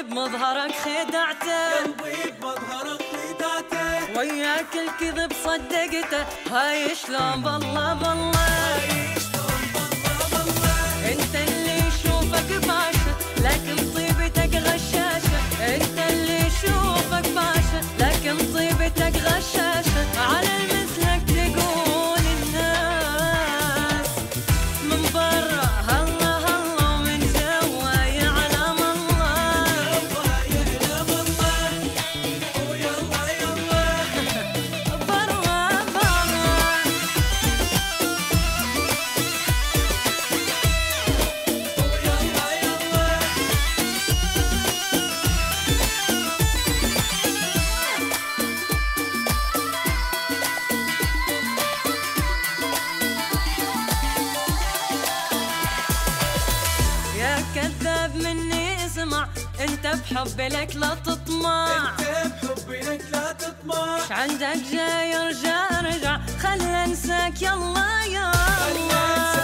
بمظهرك خدعته، قلبي بمظهرك خدعته، وياك الكذب صدقته. هاي شلون بالله بالله، هاي شلون بالله بالله. انت اللي يشوفك باشا لكن طيبتك غشاشة، انت اللي يشوفك باشا لكن طيبتك غشاشة. على المثلك تقول الناس من برا هلا هلا ومن جوا يعلم الله، جوا يعلم الله، ويلا يلا برا برا. ويلا يلا. يا كذاب مني اسمع، انت بحبي لك لا تطمع، انت بحبي لك لا تطمع، ايش عندك جاي ارجع ارجع، خل انساك يلا يلا.